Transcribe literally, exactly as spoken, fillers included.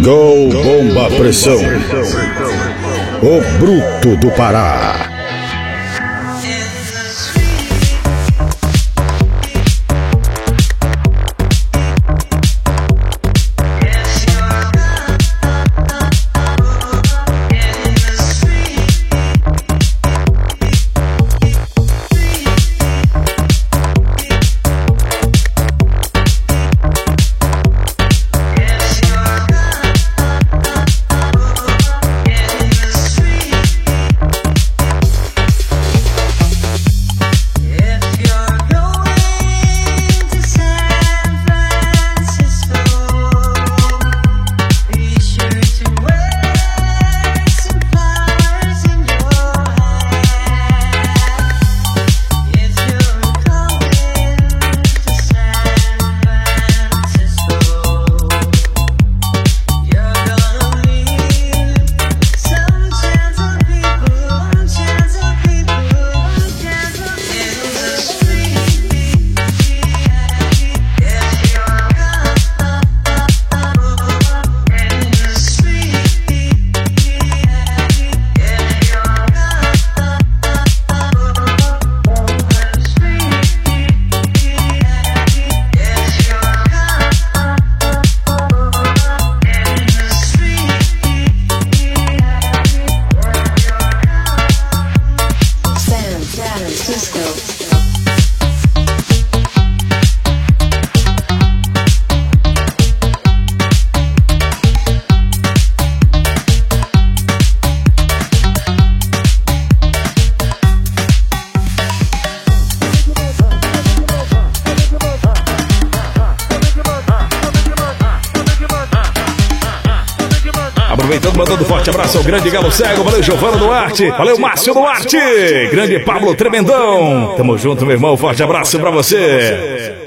Gol Bomba Pressão, o bruto do Pará. Aproveitando, mandando um forte abraço ao grande Galo Cego. Valeu, Giovana Duarte. Valeu, Márcio Duarte. Grande Pablo Tremendão. Tamo junto, meu irmão. Forte abraço pra você.